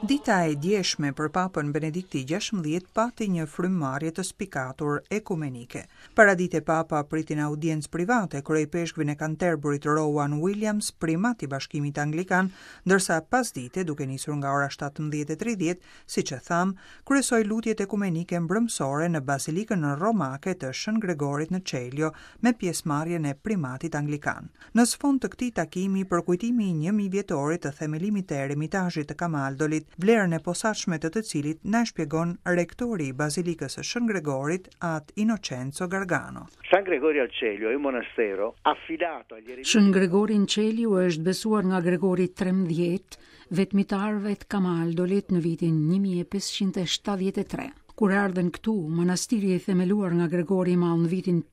Dita e djeshme për Papën Benedikti XVI pati një frymëmarrje të spikatur ekumenike. Paradite Papa priti në audiencë private kryepeshkvin e Canterburyt Rowan Williams, primat i Bashkimit Anglikan, ndërsa pasdite, duke nisur nga ora 17:30, siç e tham, kryesoi lutjet ekumenike mbrëmsore në Bazilikën Romake të Shën Gregorit në Çeljo me pjesëmarrjen e primatit anglikan. Në sfond të këtij takimi, për kujtimi i 1000 vjetorit të themelimit të Eremitazhit të Kamaldolit, vlerën e posaçme të cilit na shpjegon rektori i Bazilikës së Shën Gregorit, At Innocenzo Gargano. San Gregorio al Celio è un monastero affidato agli eremiti. Shën Gregori në Çelio është besuar nga Gregori 13, vetmitarëve të Kamaldolit në vitin 1573. Kur ardhen këtu, manastiri i themeluar nga Gregori i Madh në vitin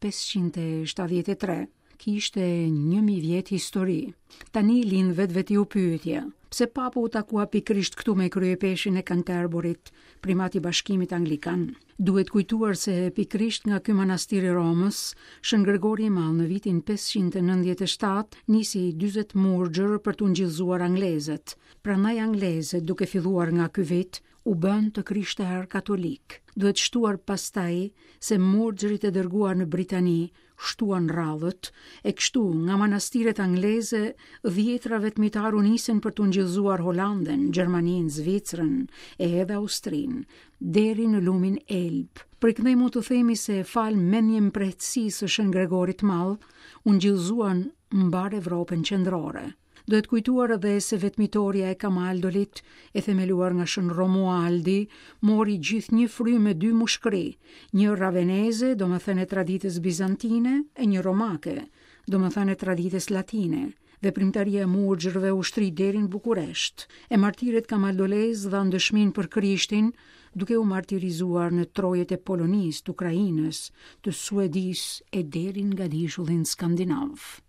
573, kishte 1000 vjet histori. Tani lind vetveti u pyetje, pse papu u takua pikërisht këtu me kryepeshin e Canterburyt, primat i Bashkimit Anglikan? Duhet kujtuar se pikërisht nga ky manastir i Romës, Shën Gregori i Madh në vitin 597 nisi 40 murxhër për t'u ngjillëzuar anglezët. Prandaj anglezët, duke filluar nga ky vit, u bën të krishterë katolik. Duhet shtuar pastaj se murxhërit e dërguar në Britani shtuan rradhët, e kështu nga manastiret angleze dhjetra vetmitar u nisën për t'u ngjillëzuar Holandën, Gjermaninë, Zvicrën e edhe Austrinë, deri në lumin Elb. Prikthej mund të themi se fal mendje mprehtësisë së Shën Gregorit Madh, u ngjillëzuan mbar Evropën qendrore. Duhet kujtuar edhe se vetmitoria e Kamaldolit, e themeluar nga Shën Romualdi, mori gjithë një frymë me 2 mushkëri, një raveneze, domethënë e traditës bizantine, e një romake, domethënë e traditës latine. Veprimtaria e murxhërve u shtri deri në Bukuresht. E martirët kamaldolez dhanë dëshminë për Krishtin, duke u martirizuar në trojet e Polonisë, të Ukrainës, të Suedisë e deri në Gadishullin skandinav.